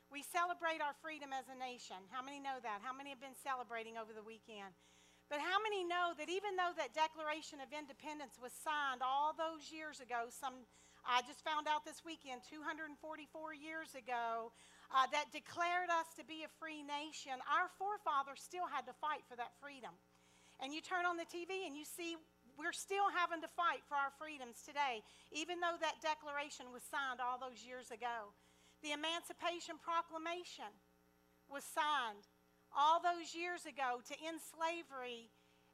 We celebrate our freedom as a nation. How many know that? How many have been celebrating over the weekend? But how many know that even though that Declaration of Independence was signed all those years ago, I just found out this weekend, 244 years ago, that declared us to be a free nation, our forefathers still had to fight for that freedom. And you turn on the TV and you see we're still having to fight for our freedoms today, even though that declaration was signed all those years ago. The Emancipation Proclamation was signed all those years ago to end slavery,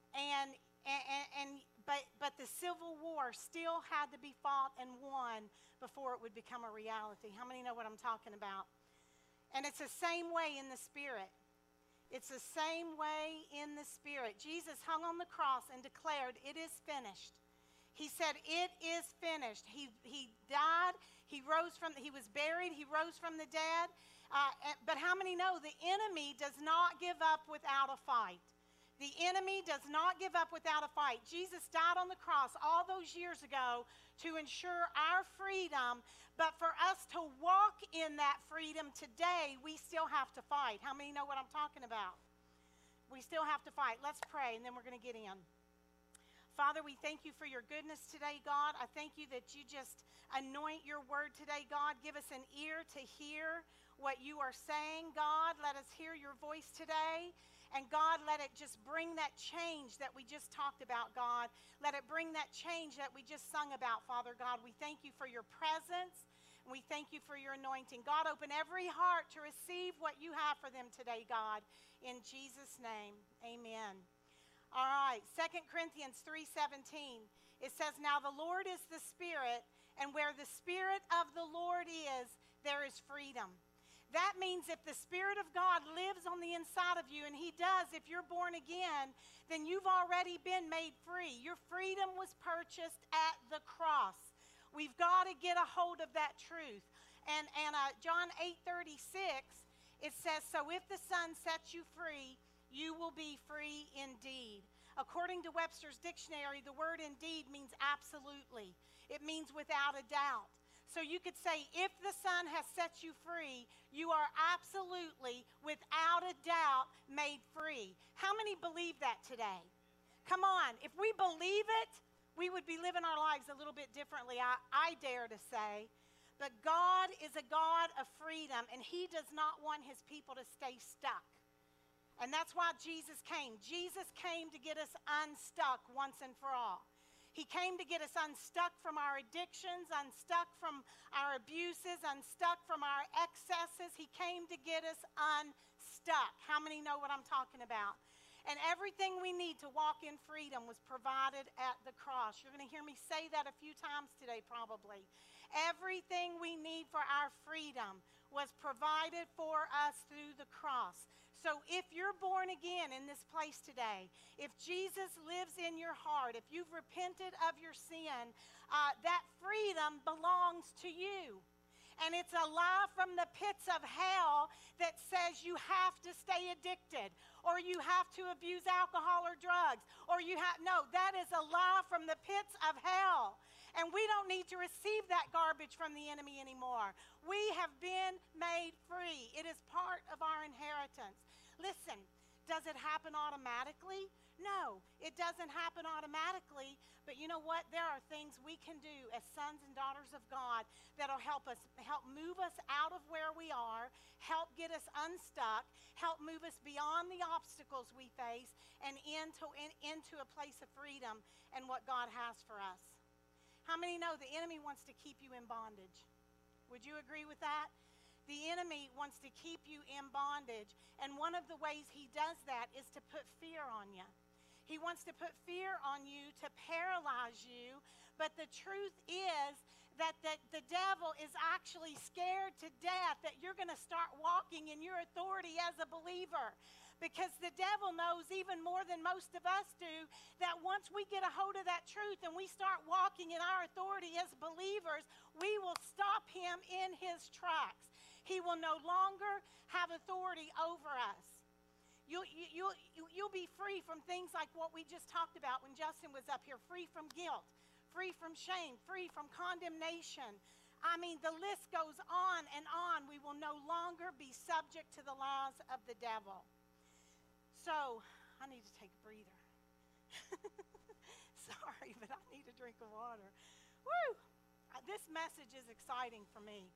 but the Civil War still had to be fought and won before it would become a reality. How many know what I'm talking about? And it's the same way in the Spirit. It's the same way in the Spirit. Jesus hung on the cross and declared, "It is finished." He said, "It is finished." He died. He was buried. He rose from the dead. But how many know the enemy does not give up without a fight? The enemy does not give up without a fight. Jesus died on the cross all those years ago to ensure our freedom. But for us to walk in that freedom today, we still have to fight. How many know what I'm talking about? We still have to fight. Let's pray, and then we're going to get in. Father, we thank you for your goodness today, God. I thank you that you just anoint your word today, God. Give us an ear to hear what you are saying, God. Let us hear your voice today. And God, let it just bring that change that we just talked about, God. Let it bring that change that we just sung about, Father God. We thank you for your presence. And we thank you for your anointing. God, open every heart to receive what you have for them today, God. In Jesus' name, amen. All right, 2 Corinthians 3:17, it says, "Now the Lord is the Spirit, and where the Spirit of the Lord is, there is freedom." That means if the Spirit of God lives on the inside of you, and he does if you're born again, then you've already been made free. Your freedom was purchased at the cross. We've got to get a hold of that truth. And John 8:36, it says, "So if the Son sets you free, you will be free indeed." According to Webster's dictionary, the word indeed means absolutely. It means without a doubt. So you could say, if the Son has set you free, you are absolutely, without a doubt, made free. How many believe that today? Come on, if we believe it, we would be living our lives a little bit differently, I dare to say. But God is a God of freedom, and he does not want his people to stay stuck. And that's why Jesus came. Jesus came to get us unstuck once and for all. He came to get us unstuck from our addictions, unstuck from our abuses, unstuck from our excesses. He came to get us unstuck. How many know what I'm talking about? And everything we need to walk in freedom was provided at the cross. You're going to hear me say that a few times today probably. Everything we need for our freedom was provided for us through the cross. So if you're born again in this place today, if Jesus lives in your heart, if you've repented of your sin, that freedom belongs to you. And it's a lie from the pits of hell that says you have to stay addicted, or you have to abuse alcohol or drugs, or no, that is a lie from the pits of hell. And we don't need to receive that garbage from the enemy anymore. We have been made free. It is part of our inheritance. Listen, does it happen automatically? No, it doesn't happen automatically. But you know what? There are things we can do as sons and daughters of God that'll help move us out of where we are, help get us unstuck, help move us beyond the obstacles we face, and into a place of freedom and what God has for us. How many know the enemy wants to keep you in bondage? Would you agree with that? The enemy wants to keep you in bondage, and one of the ways he does that is to put fear on you. He wants to put fear on you to paralyze you, but the truth is that the devil is actually scared to death that you're going to start walking in your authority as a believer, because the devil knows even more than most of us do that once we get a hold of that truth and we start walking in our authority as believers, we will stop him in his tracks. He will no longer have authority over us. You'll be free from things like what we just talked about when Justin was up here, free from guilt, free from shame, free from condemnation. I mean, the list goes on and on. We will no longer longer be subject to the lies of the devil. So, I need to take a breather. Sorry, but I need a drink of water. Woo! This message is exciting for me.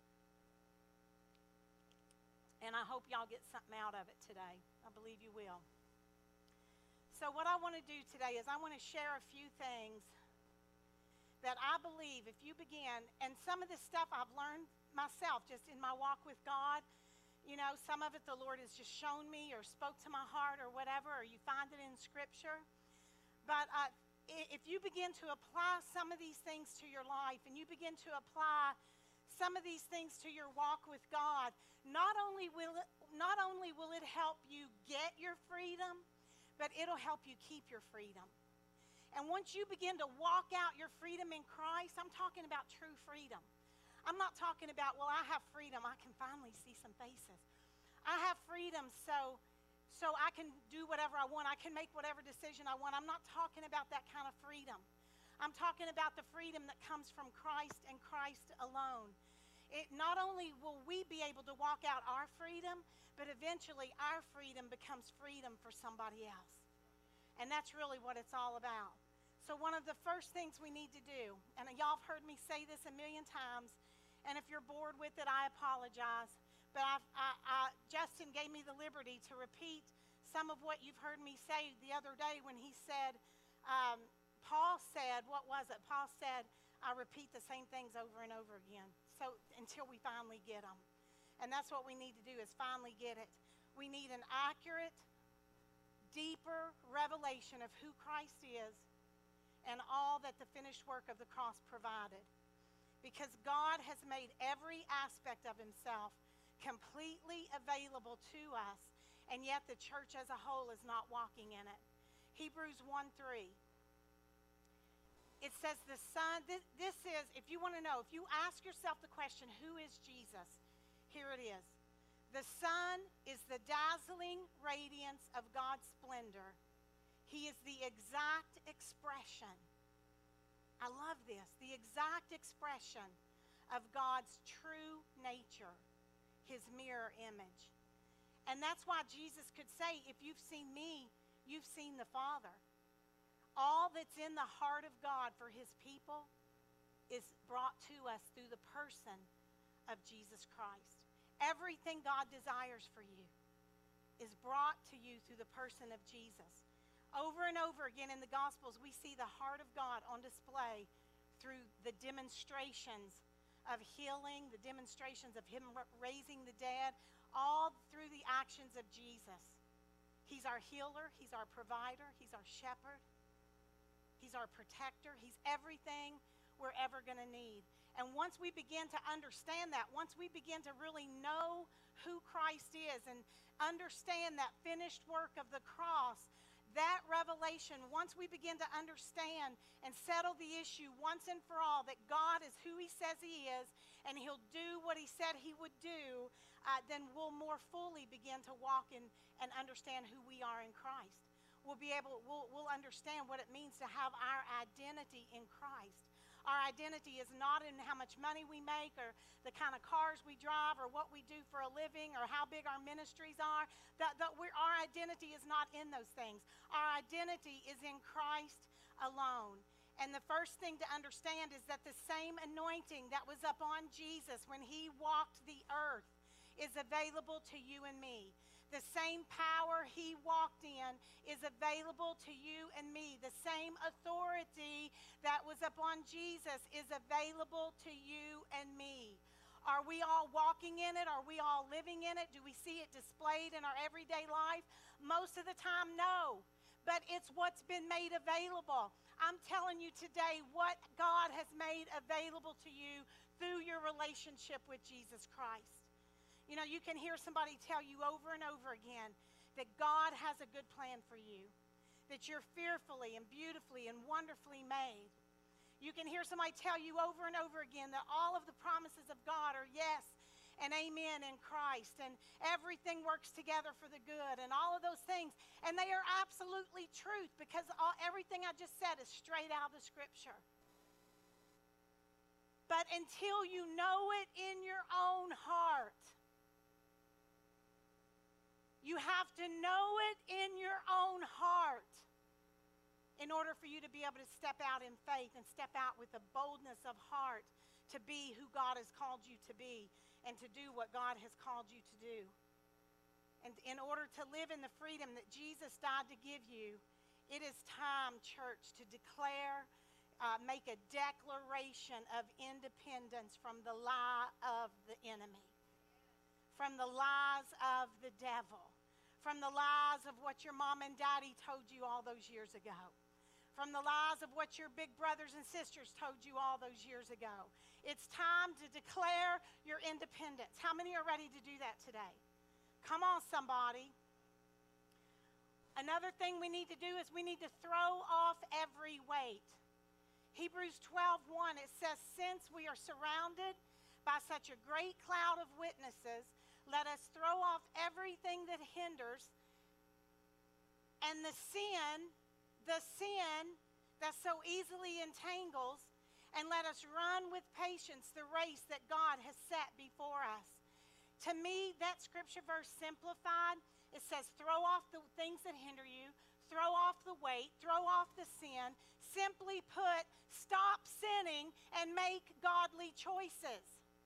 And I hope y'all get something out of it today. I believe you will. So what I want to do today is I want to share a few things that I believe if you begin, and some of this stuff I've learned myself just in my walk with God. You know, some of it the Lord has just shown me or spoke to my heart or whatever, or you find it in Scripture. But if you begin to apply some of these things to your life, and you begin to apply some of these things to your walk with God, not only will it help you get your freedom, but it'll help you keep your freedom. And once you begin to walk out your freedom in Christ, I'm talking about true freedom. I'm not talking about, well, I have freedom. I can finally see some faces. I have freedom so I can do whatever I want. I can make whatever decision I want. I'm not talking about that kind of freedom. I'm talking about the freedom that comes from Christ and Christ alone. Not only will we be able to walk out our freedom, but eventually our freedom becomes freedom for somebody else. And that's really what it's all about. So one of the first things we need to do, and y'all have heard me say this a million times, and if you're bored with it, I apologize. But Justin gave me the liberty to repeat some of what you've heard me say the other day when he said, Paul said, what was it? Paul said, I repeat the same things over and over again, so until we finally get them. And that's what we need to do, is finally get it. We need an accurate, deeper revelation of who Christ is and all that the finished work of the cross provided. Because God has made every aspect of himself completely available to us, and yet the church as a whole is not walking in it. Hebrews 1:3. It says the Son, this is, if you want to know, if you ask yourself the question, who is Jesus? Here it is. The Son is the dazzling radiance of God's splendor. He is the exact expression. I love this. The exact expression of God's true nature, his mirror image. And that's why Jesus could say, if you've seen me, you've seen the Father. All that's in the heart of God for his people is brought to us through the person of Jesus Christ. Everything God desires for you is brought to you through the person of Jesus. Over and over again in the Gospels, we see the heart of God on display through the demonstrations of healing, the demonstrations of him raising the dead, all through the actions of Jesus. He's our healer, he's our provider, he's our shepherd, he's our protector, he's everything we're ever going to need. And once we begin to understand that, once we begin to really know who Christ is and understand that finished work of the cross, that revelation, once we begin to understand and settle the issue once and for all that God is who he says he is and he'll do what he said he would do, then we'll more fully begin to walk in and understand who we are in Christ. We'll understand what it means to have our identity in Christ. Our identity is not in how much money we make or the kind of cars we drive or what we do for a living or how big our ministries are. Our identity is not in those things. Our identity is in Christ alone. And the first thing to understand is that the same anointing that was upon Jesus when he walked the earth is available to you and me. The same power he walked in is available to you and me. The same authority that was upon Jesus is available to you and me. Are we all walking in it? Are we all living in it? Do we see it displayed in our everyday life? Most of the time, no. But it's what's been made available. I'm telling you today what God has made available to you through your relationship with Jesus Christ. You know, you can hear somebody tell you over and over again that God has a good plan for you, that you're fearfully and beautifully and wonderfully made. You can hear somebody tell you over and over again that all of the promises of God are yes and amen in Christ, and everything works together for the good, and all of those things. And they are absolutely truth, because everything I just said is straight out of the Scripture. But until you know it in your own heart, You have to know it in your own heart in order for you to be able to step out in faith and step out with a boldness of heart to be who God has called you to be and to do what God has called you to do. And in order to live in the freedom that Jesus died to give you, it is time, church, to declare, make a declaration of independence from the lie of the enemy, from the lies of the devil, from the lies of what your mom and daddy told you all those years ago, from the lies of what your big brothers and sisters told you all those years ago. It's time to declare your independence. How many are ready to do that today? Come on, somebody. Another thing we need to do is we need to throw off every weight. Hebrews 12:1, it says, since we are surrounded by such a great cloud of witnesses, let us throw off everything that hinders and the sin that so easily entangles, and let us run with patience the race that God has set before us. To me, that scripture verse simplified, it says throw off the things that hinder you, throw off the weight, throw off the sin. Simply put, stop sinning and make godly choices.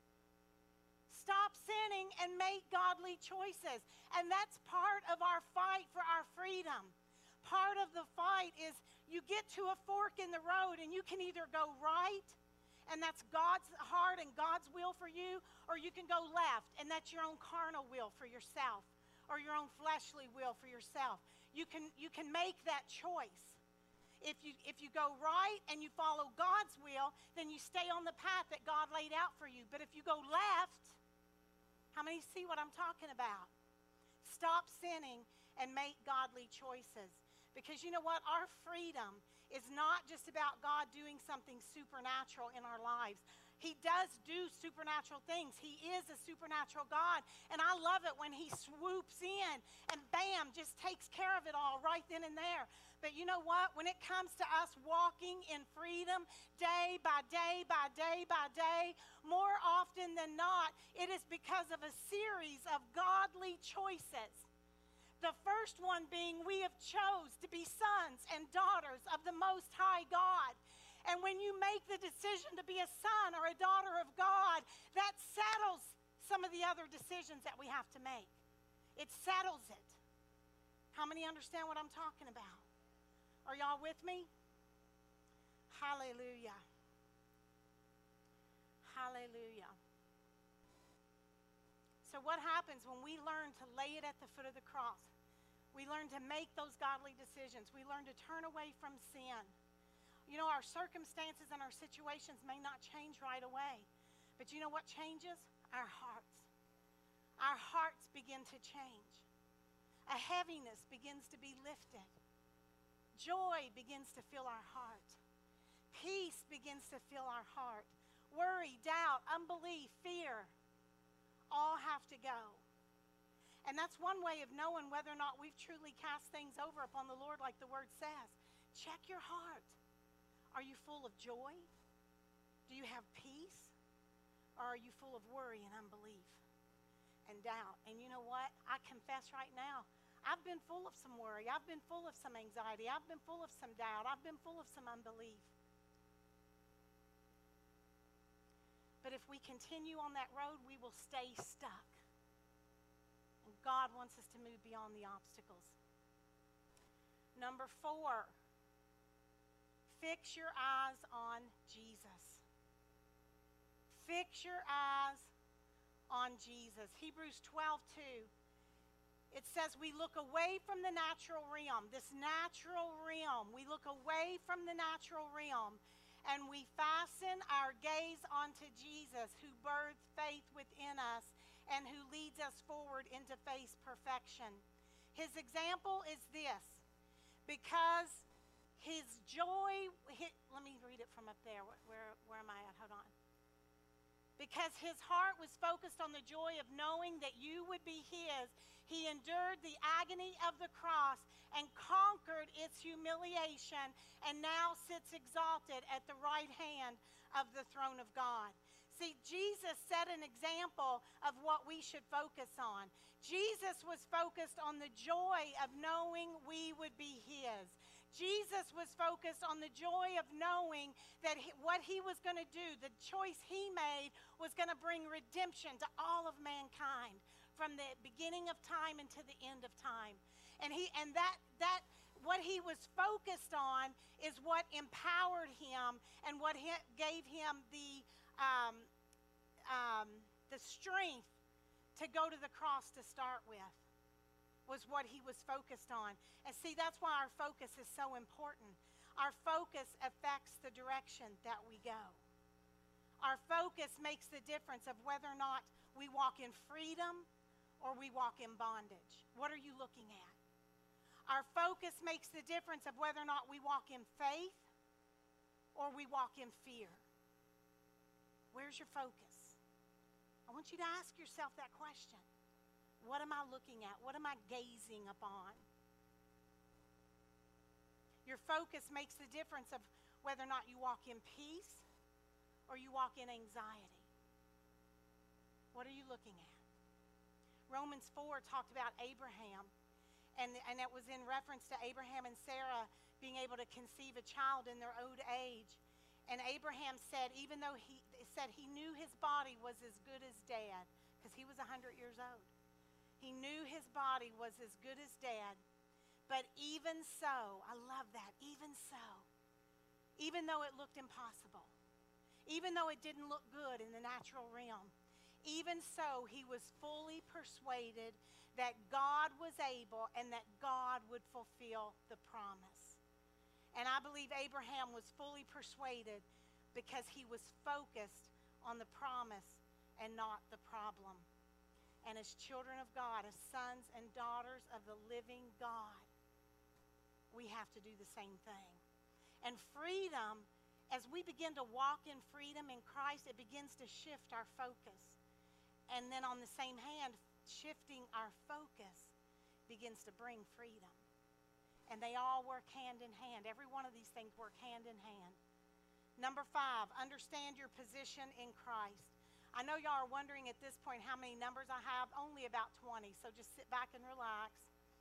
Stop sinning and make godly choices. And that's part of our fight for our freedom. Part of the fight is you get to a fork in the road and you can either go right, and that's God's heart and God's will for you, or you can go left, and that's your own carnal will for yourself, or your own fleshly will for yourself. You can make that choice. If you go right and you follow God's will, then you stay on the path that God laid out for you. But if you go left, how many see what I'm talking about? Stop sinning and make godly choices. Because you know what? Our freedom is not just about God doing something supernatural in our lives. He does do supernatural things. He is a supernatural God. And I love it when he swoops in and bam, just takes care of it all right then and there. But you know what? When it comes to us walking in freedom day by day by day by day, more often than not, it is because of a series of godly choices. The first one being we have chose to be sons and daughters of the Most High God. And when you make the decision to be a son or a daughter of God, that settles some of the other decisions that we have to make. It settles it. How many understand what I'm talking about? Are y'all with me? Hallelujah. Hallelujah. So what happens when we learn to lay it at the foot of the cross? We learn to make those godly decisions. We learn to turn away from sin. You know, our circumstances and our situations may not change right away. But you know what changes? Our hearts. Our hearts begin to change. A heaviness begins to be lifted. Joy begins to fill our heart. Peace begins to fill our heart. Worry, doubt, unbelief, fear, all have to go. And that's one way of knowing whether or not we've truly cast things over upon the Lord like the word says. Check your heart. Are you full of joy? Do you have peace? Or are you full of worry and unbelief and doubt? And you know what? I confess right now, I've been full of some worry. I've been full of some anxiety. I've been full of some doubt. I've been full of some unbelief. But if we continue on that road, we will stay stuck. And God wants us to move beyond the obstacles. Number 4, fix your eyes on Jesus. Fix your eyes on Jesus. Hebrews 12:2. It says we look away from the natural realm, this natural realm. We look away from the natural realm and we fasten our gaze onto Jesus, who birthed faith within us and who leads us forward into faith's perfection. His example is this: because his joy, let me read it from up there. Where am I at? Hold on. Because his heart was focused on the joy of knowing that you would be his, he endured the agony of the cross and conquered its humiliation and now sits exalted at the right hand of the throne of God. See, Jesus set an example of what we should focus on. Jesus was focused on the joy of knowing we would be his. Jesus was focused on the joy of knowing that what he was going to do, the choice he made, was going to bring redemption to all of mankind from the beginning of time and to the end of time. And what he was focused on is what empowered him and what gave him the strength to go to the cross to start with, was what he was focused on. And see, that's why our focus is so important. Our focus affects the direction that we go. Our focus makes the difference of whether or not we walk in freedom or we walk in bondage. What are you looking at? Our focus makes the difference of whether or not we walk in faith or we walk in fear. Where's your focus? I want you to ask yourself that question. What am I looking at? What am I gazing upon? Your focus makes the difference of whether or not you walk in peace or you walk in anxiety. What are you looking at? Romans 4 talked about Abraham. And it was in reference to Abraham and Sarah being able to conceive a child in their old age. And Abraham said, even though he knew his body was as good as dead, because he was 100 years old. He knew his body was as good as dead. But even so, I love that, even so, even though it looked impossible, even though it didn't look good in the natural realm, even so, he was fully persuaded that God was able and that God would fulfill the promise. And I believe Abraham was fully persuaded because he was focused on the promise and not the problem. And as children of God, as sons and daughters of the living God, we have to do the same thing. And freedom, as we begin to walk in freedom in Christ, it begins to shift our focus. And then on the same hand, shifting our focus begins to bring freedom. And they all work hand in hand. Every one of these things work hand in hand. Number 5, understand your position in Christ. I know y'all are wondering at this point how many numbers I have. Only about 20, so just sit back and relax.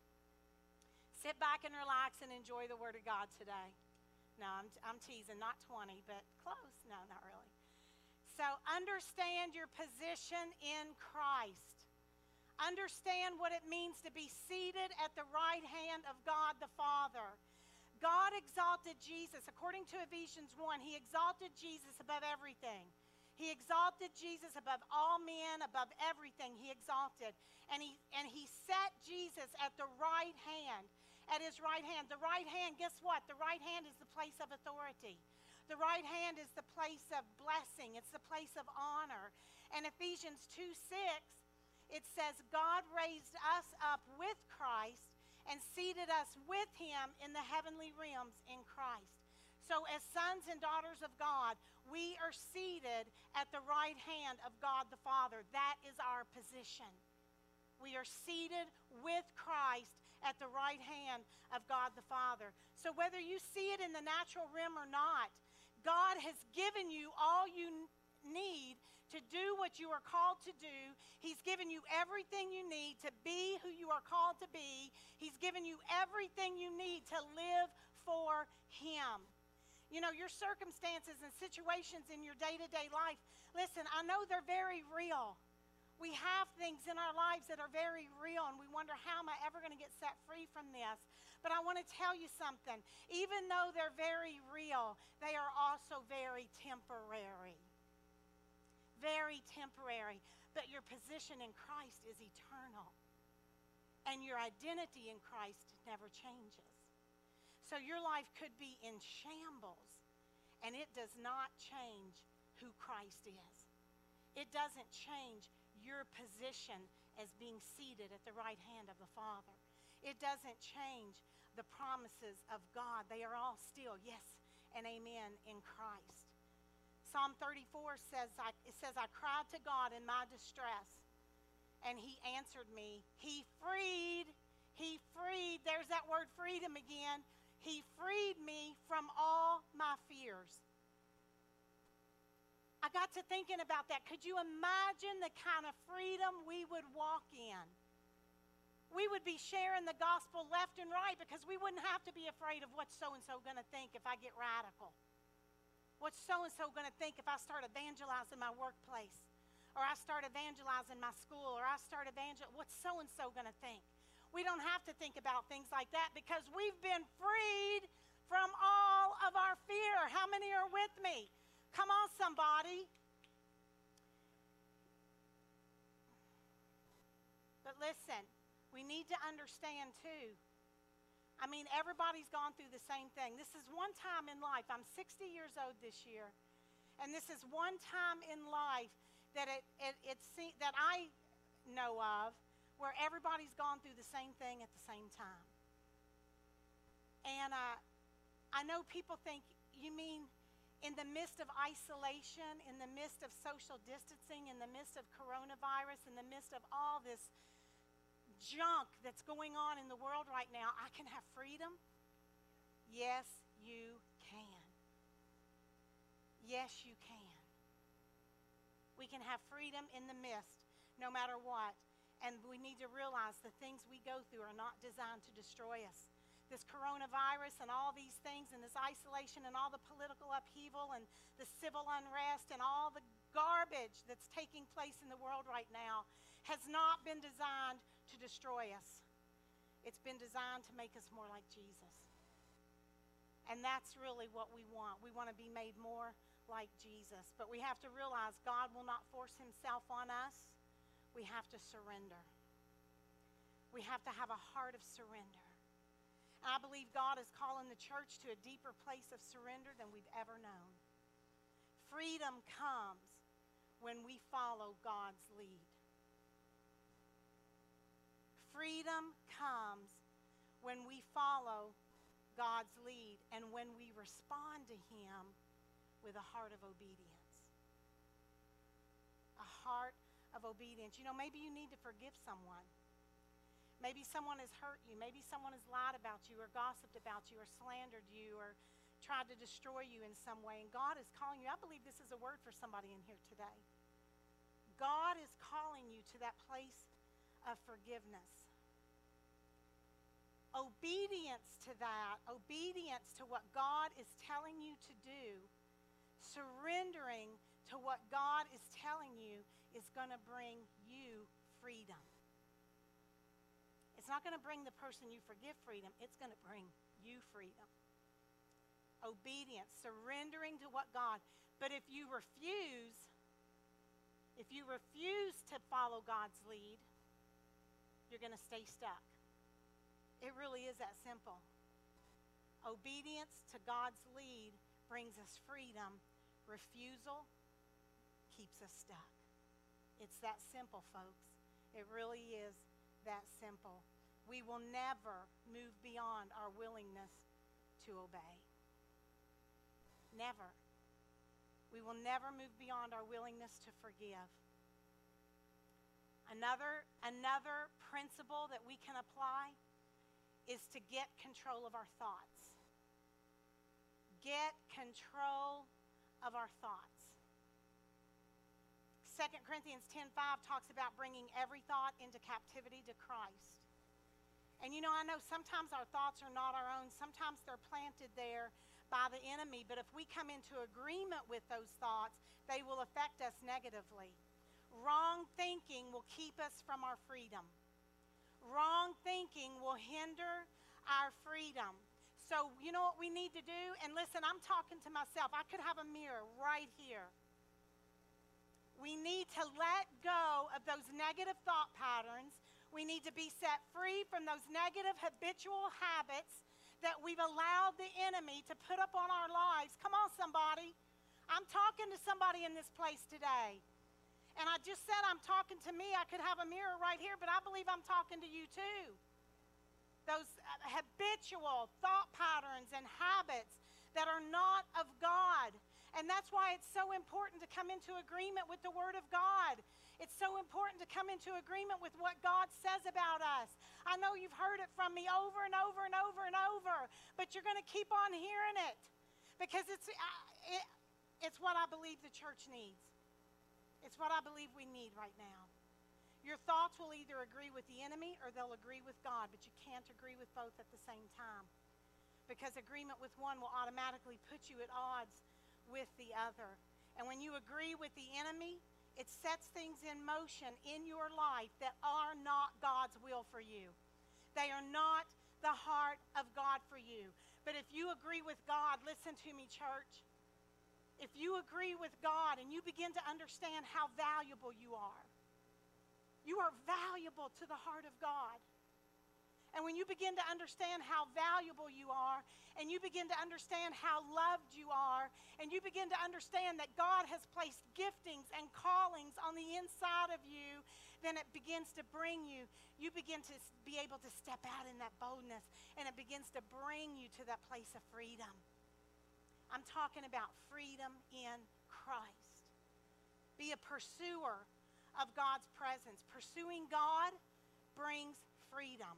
Sit back and relax and enjoy the Word of God today. No, I'm teasing, not 20, but close. No, not really. So understand your position in Christ. Understand what it means to be seated at the right hand of God the Father. God exalted Jesus. According to Ephesians 1, he exalted Jesus above everything. He exalted Jesus above all men, above everything he exalted. And he set Jesus at the right hand, at his right hand. The right hand, guess what? The right hand is the place of authority. The right hand is the place of blessing. It's the place of honor. And Ephesians 2:6, it says, God raised us up with Christ and seated us with him in the heavenly realms in Christ. So as sons and daughters of God, we are seated at the right hand of God the Father. That is our position. We are seated with Christ at the right hand of God the Father. So whether you see it in the natural realm or not, God has given you all you need to do what you are called to do. He's given you everything you need to be who you are called to be. He's given you everything you need to live for him. You know, your circumstances and situations in your day-to-day life, listen, I know they're very real. We have things in our lives that are very real, and we wonder, how am I ever going to get set free from this? But I want to tell you something. Even though they're very real, they are also very temporary. Very temporary. But your position in Christ is eternal. And your identity in Christ never changes. So your life could be in shambles, and it does not change who Christ is. It doesn't change your position as being seated at the right hand of the Father. It doesn't change the promises of God. They are all still yes and amen in Christ. Psalm 34 says, I cried to God in my distress, and he answered me. He freed, there's that word freedom again. He freed me from all my fears. I got to thinking about that. Could you imagine the kind of freedom we would walk in? We would be sharing the gospel left and right because we wouldn't have to be afraid of what's so-and-so going to think if I get radical. What's so-and-so going to think if I start evangelizing my workplace? Or I start evangelizing my school? Or I start evangelizing, what's so-and-so going to think? We don't have to think about things like that because we've been freed from all of our fear. How many are with me? Come on, somebody. But listen, we need to understand too. I mean, everybody's gone through the same thing. This is one time in life. I'm 60 years old this year. And this is one time in life that that I know of where everybody's gone through the same thing at the same time. And I know people think, you mean in the midst of isolation, in the midst of social distancing, in the midst of coronavirus, in the midst of all this junk that's going on in the world right now, I can have freedom? Yes, you can. Yes, you can. We can have freedom in the midst, no matter what. And we need to realize the things we go through are not designed to destroy us. This coronavirus and all these things and this isolation and all the political upheaval and the civil unrest and all the garbage that's taking place in the world right now has not been designed to destroy us. It's been designed to make us more like Jesus. And that's really what we want. We want to be made more like Jesus. But we have to realize God will not force himself on us. We have to surrender. We have to have a heart of surrender. I believe God is calling the church to a deeper place of surrender than we've ever known. Freedom comes when we follow God's lead. Freedom comes when we follow God's lead and when we respond to him with a heart of obedience. A heart of obedience. You know, maybe you need to forgive someone. Maybe someone has hurt you. Maybe someone has lied about you or gossiped about you or slandered you or tried to destroy you in some way. And God is calling you. I believe this is a word for somebody in here today. God is calling you to that place of forgiveness. Obedience to that, obedience to what God is telling you to do, surrendering to what God is telling you is going to bring you freedom. It's not going to bring the person you forgive freedom. It's going to bring you freedom. Obedience, surrendering to what God. But if you refuse to follow God's lead, you're going to stay stuck. It really is that simple. Obedience to God's lead brings us freedom. Refusal keeps us stuck. It's that simple, folks. It really is that simple. We will never move beyond our willingness to obey. Never. We will never move beyond our willingness to forgive. Another principle that we can apply is to get control of our thoughts. Get control of our thoughts. 2 Corinthians 10:5 talks about bringing every thought into captivity to Christ. And you know, I know sometimes our thoughts are not our own. Sometimes they're planted there by the enemy. But if we come into agreement with those thoughts, they will affect us negatively. Wrong thinking will keep us from our freedom. Wrong thinking will hinder our freedom. So you know what we need to do? And listen, I'm talking to myself. I could have a mirror right here. We need to let go of those negative thought patterns. We need to be set free from those negative habitual habits that we've allowed the enemy to put up on our lives. Come on, somebody. I'm talking to somebody in this place today. And I just said I'm talking to me. I could have a mirror right here, but I believe I'm talking to you too. Those habitual thought patterns and habits that are not of God. And that's why it's so important to come into agreement with the Word of God. It's so important to come into agreement with what God says about us. I know you've heard it from me over and over and over and over, but you're going to keep on hearing it because It's what I believe the church needs. It's what I believe we need right now. Your thoughts will either agree with the enemy or they'll agree with God, but you can't agree with both at the same time, because agreement with one will automatically put you at odds with the other. And when you agree with the enemy, it sets things in motion in your life that are not God's will for you. They are not the heart of God for you. But if you agree with God, listen to me, church. If you agree with God and you begin to understand how valuable you are valuable to the heart of God. And when you begin to understand how valuable you are, and you begin to understand how loved you are, and you begin to understand that God has placed giftings and callings on the inside of you, then it begins to bring you, you begin to be able to step out in that boldness, and it begins to bring you to that place of freedom. I'm talking about freedom in Christ. Be a pursuer of God's presence. Pursuing God brings freedom.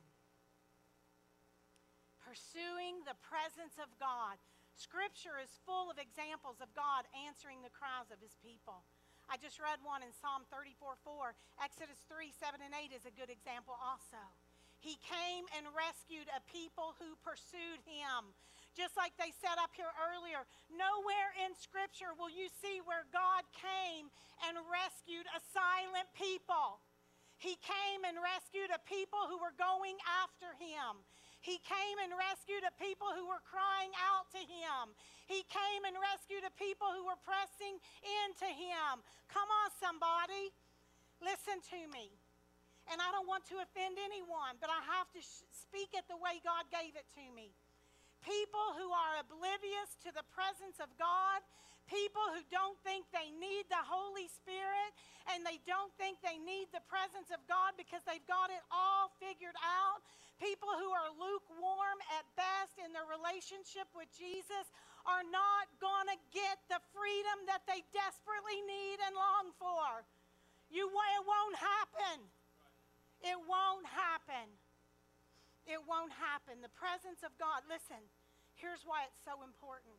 Pursuing the presence of God. Scripture is full of examples of God answering the cries of his people. I just read one in Psalm 34:4. Exodus 3:7 and 8 is a good example also. He came and rescued a people who pursued him. Just like they said up here earlier, nowhere in Scripture will you see where God came and rescued a silent people. He came and rescued a people who were going after him. He came and rescued a people who were crying out to him. He came and rescued a people who were pressing into him. Come on, somebody. Listen to me. And I don't want to offend anyone, but I have to speak it the way God gave it to me. People who are oblivious to the presence of God, people who don't think they need the Holy Spirit, and they don't think they need the presence of God because they've got it all figured out. People who are lukewarm at best in their relationship with Jesus are not going to get the freedom that they desperately need and long for. It won't happen. It won't happen. It won't happen. The presence of God. Listen, here's why it's so important.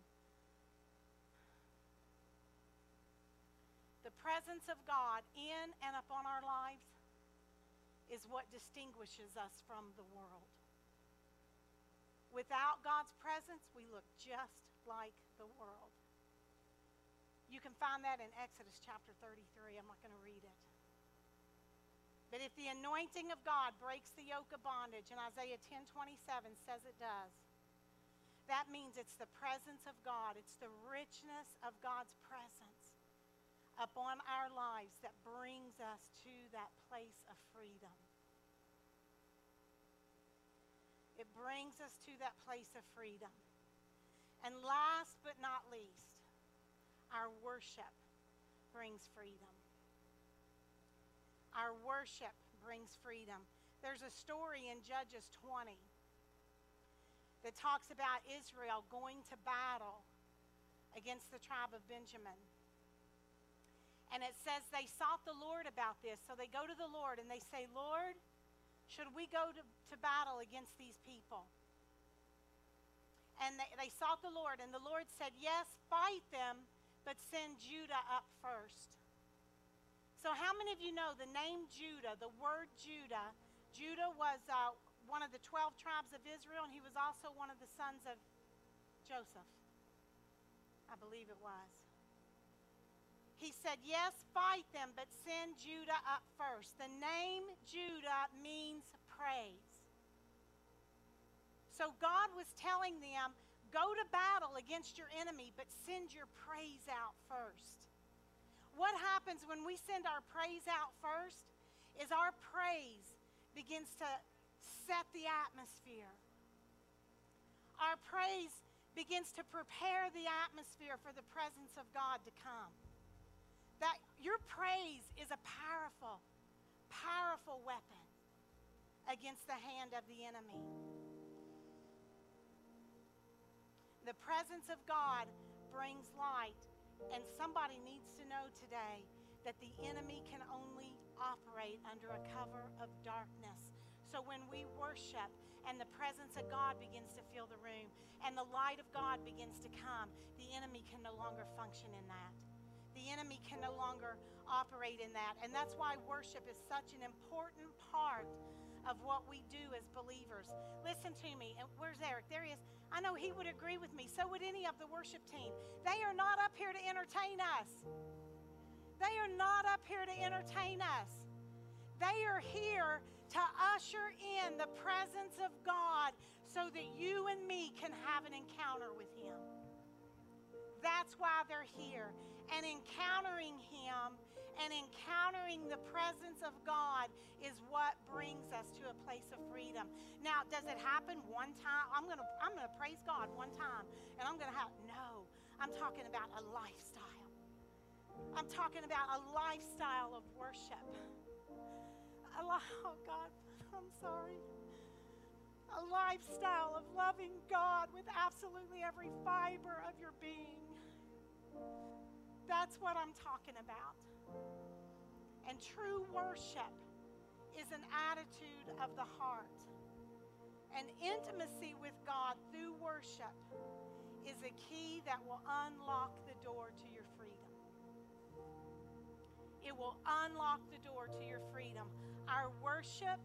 The presence of God in and upon our lives is what distinguishes us from the world. Without God's presence, we look just like the world. You can find that in Exodus chapter 33. I'm not going to read it. But if the anointing of God breaks the yoke of bondage, and Isaiah 10:27 says it does, that means it's the presence of God. It's the richness of God's presence upon our lives that brings us to that place of freedom. It brings us to that place of freedom. And last but not least, our worship brings freedom. Our worship brings freedom. There's a story in Judges 20 that talks about Israel going to battle against the tribe of Benjamin. And it says they sought the Lord about this. So they go to the Lord and they say, Lord, should we go to battle against these people? And they sought the Lord, and the Lord said, yes, fight them, but send Judah up first. So how many of you know the name Judah, the word Judah? Judah was one of the 12 tribes of Israel, and he was also one of the sons of Joseph. I believe it was. He said, yes, fight them, but send Judah up first. The name Judah means praise. So God was telling them, go to battle against your enemy, but send your praise out first. What happens when we send our praise out first is our praise begins to set the atmosphere. Our praise begins to prepare the atmosphere for the presence of God to come. That your praise is a powerful, powerful weapon against the hand of the enemy. The presence of God brings light. And somebody needs to know today that the enemy can only operate under a cover of darkness So when we worship and the presence of God begins to fill the room and the light of God begins to come, the enemy can no longer function in that. The enemy can no longer operate in that. And that's why worship is such an important part of what we do as believers. Listen to me. And where's Eric? There he is. I know he would agree with me. So would any of the worship team. They are not up here to entertain us. They are not up here to entertain us. They are here to usher in the presence of God so that you and me can have an encounter with Him. That's why they're here. And encountering Him and encountering the presence of God is what brings us to a place of freedom. Now, does it happen one time? I'm gonna praise God one time, and I'm gonna have no. I'm talking about a lifestyle. I'm talking about a lifestyle of worship. Oh God, I'm sorry. A lifestyle of loving God with absolutely every fiber of your being. That's what I'm talking about. And true worship is an attitude of the heart. And intimacy with God through worship is a key that will unlock the door to your freedom. It will unlock the door to your freedom. Our worship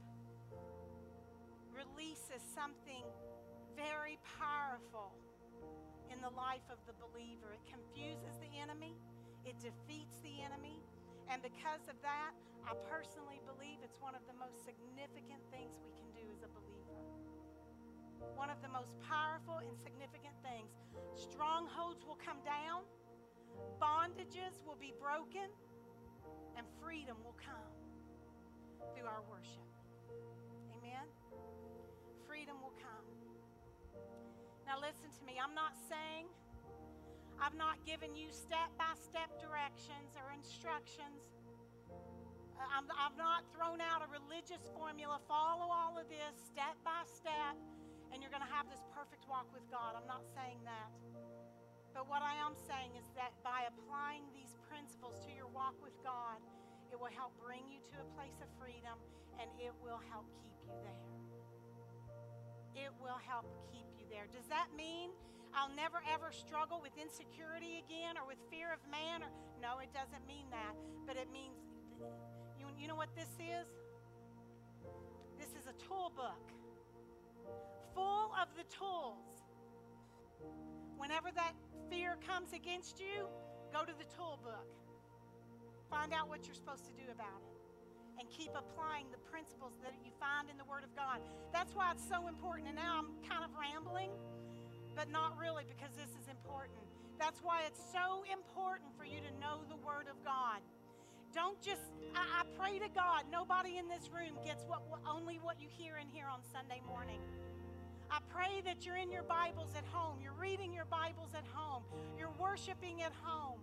releases something very powerful in the life of the believer. It confuses the enemy. It defeats the enemy. And because of that, I personally believe it's one of the most significant things we can do as a believer. One of the most powerful and significant things. Strongholds will come down. Bondages will be broken. And freedom will come through our worship. Amen? Freedom will come. Now listen to me. I'm not saying, I've not given you step-by-step directions or instructions. I've not thrown out a religious formula. Follow all of this step by step, and you're going to have this perfect walk with God. I'm not saying that. But what I am saying is that by applying these principles to your walk with God, it will help bring you to a place of freedom, and it will help keep you there. It will help keep you there. Does that mean I'll never ever struggle with insecurity again or with fear of man? No, it doesn't mean that. But it means, you know what this is? This is a tool book full of the tools. Whenever that fear comes against you, go to the tool book. Find out what you're supposed to do about it. And keep applying the principles that you find in the Word of God. That's why it's so important. And now I'm kind of rambling, but not really, because this is important. That's why it's so important for you to know the Word of God. Don't just, I pray to God, nobody in this room gets only what you hear in here on Sunday morning. I pray that you're in your Bibles at home. You're reading your Bibles at home. You're worshiping at home.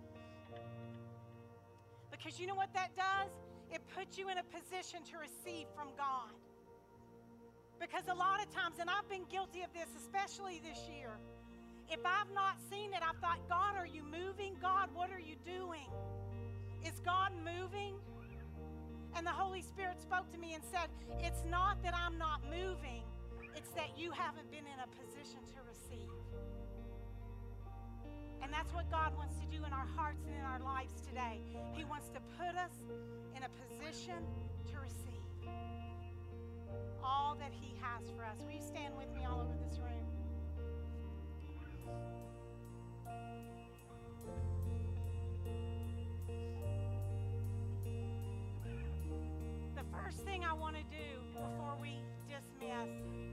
Because you know what that does? It puts you in a position to receive from God. Because a lot of times, and I've been guilty of this, especially this year, if I've not seen it, I've thought, God, are you moving? God, what are you doing? Is God moving? And the Holy Spirit spoke to me and said, it's not that I'm not moving. It's that you haven't been in a position to receive. And that's what God wants to do in our hearts and in our lives today. He wants to put us in a position to receive all that He has for us. Will you stand with me all over this room? The first thing I want to do before we dismiss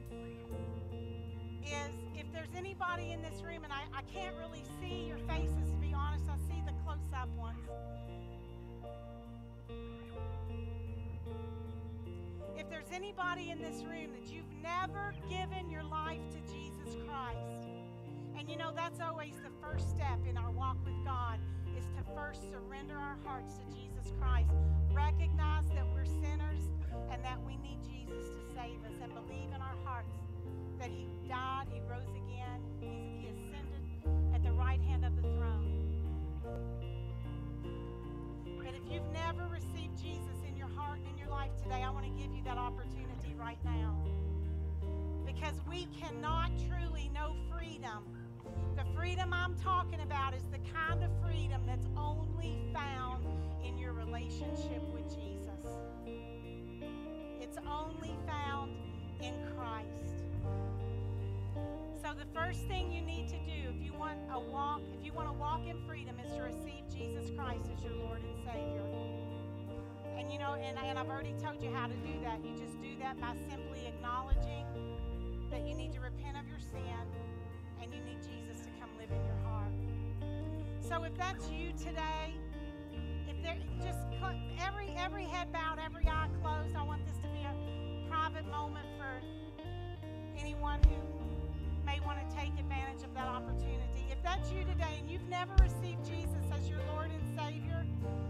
is, if there's anybody in this room, and I can't really see your faces, to be honest, I see the close-up ones. If there's anybody in this room that you've never given your life to Jesus Christ, and you know that's always the first step in our walk with God, is to first surrender our hearts to Jesus Christ, recognize that we're sinners and that we need Jesus to save us, and believe in our hearts that He died, He rose again, He ascended at the right hand of the throne. But if you've never received Jesus in your heart and in your life today, I want to give you that opportunity you right now. Because we cannot truly know freedom. The freedom I'm talking about is the kind of freedom that's only found in your relationship with Jesus. It's only found in Christ. So the first thing you need to do if you want to walk in freedom is to receive Jesus Christ as your Lord and Savior. And you know, and I've already told you how to do that. You just do that by simply acknowledging that you need to repent of your sin and you need Jesus to come live in your heart. So if that's you today, if there just every head bowed, every eye closed, I want this to be a private moment for anyone who may want to take advantage of that opportunity. If that's you today and you've never received Jesus as your Lord and Savior,